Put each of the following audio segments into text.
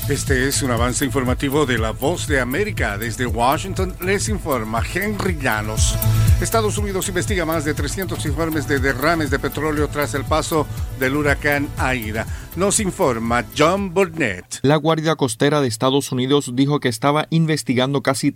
Este es un avance informativo de La Voz de América. Desde Washington les informa Henry Llanos. Estados Unidos investiga más de 300 informes de derrames de petróleo tras el paso del huracán Aida. Nos informa John Burnett. La Guardia Costera de Estados Unidos dijo que estaba investigando casi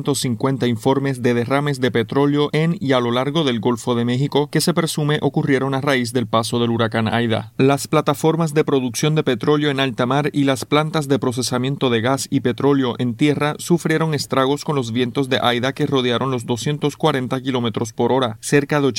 350 informes de derrames de petróleo en y a lo largo del Golfo de México que se presume ocurrieron a raíz del paso del huracán Aida. Las plataformas de producción de petróleo en alta mar y las plantas de procesamiento de gas y petróleo en tierra sufrieron estragos con los vientos de Aida que rodearon los 240 kilómetros por hora. Cerca de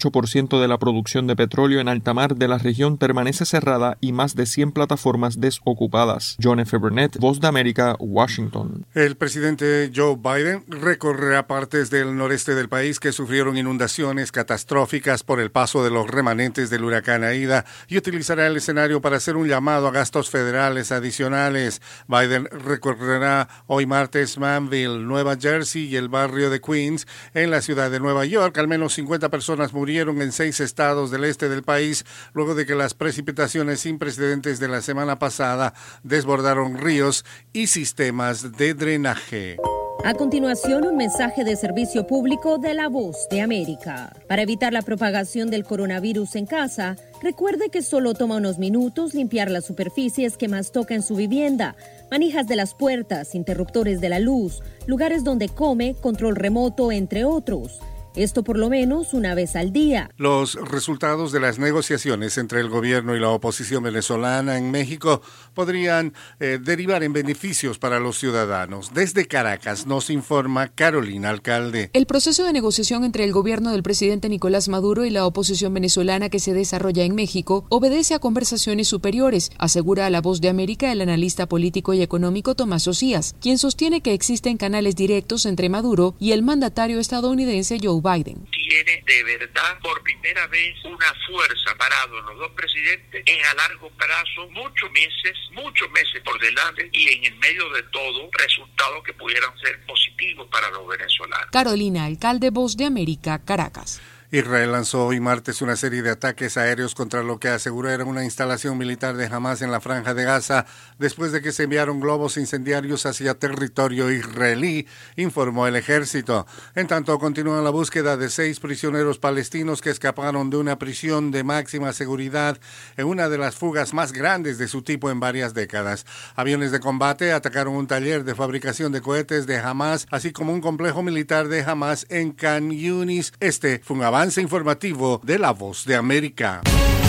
88% de la producción de petróleo en alta mar de la región permanece cerrada y más de 100 plataformas desocupadas. John F. Burnett, Voz de América, Washington. El presidente Joe Biden recorrerá partes del noreste del país que sufrieron inundaciones catastróficas por el paso de los remanentes del huracán Aida y utilizará el escenario para hacer un llamado a gastos federales adicionales. Biden recorrerá hoy martes Manville, Nueva Jersey y el barrio de Queens en la ciudad de Nueva York. Al menos 50 personas murieron en 6 estados del este del país luego de que las precipitaciones sin precedentes de la semana pasada desbordaron ríos y sistemas de drenaje. A continuación, un mensaje de servicio público de La Voz de América. Para evitar la propagación del coronavirus en casa, recuerde que solo toma unos minutos limpiar las superficies que más toca en su vivienda, manijas de las puertas, interruptores de la luz, lugares donde come, control remoto, entre otros. Esto por lo menos una vez al día. Los resultados de las negociaciones entre el gobierno y la oposición venezolana en México podrían derivar en beneficios para los ciudadanos. Desde Caracas nos informa Carolina Alcalde. El proceso de negociación entre el gobierno del presidente Nicolás Maduro y la oposición venezolana que se desarrolla en México obedece a conversaciones superiores, asegura a La Voz de América el analista político y económico Tomás Osías, quien sostiene que existen canales directos entre Maduro y el mandatario estadounidense Joe Biden. Tiene de verdad por primera vez una fuerza parado en los dos presidentes en a largo plazo, muchos meses por delante y en el medio de todo resultados que pudieran ser positivos para los venezolanos. Carolina Alcalde, Voz de América, Caracas. Israel lanzó hoy martes una serie de ataques aéreos contra lo que aseguró era una instalación militar de Hamas en la Franja de Gaza después de que se enviaron globos incendiarios hacia territorio israelí, informó el ejército. En tanto, continúa la búsqueda de 6 prisioneros palestinos que escaparon de una prisión de máxima seguridad en una de las fugas más grandes de su tipo en varias décadas. Aviones de combate atacaron un taller de fabricación de cohetes de Hamas, así como un complejo militar de Hamas en Khan Yunis. Este fue un avance informativo de La Voz de América.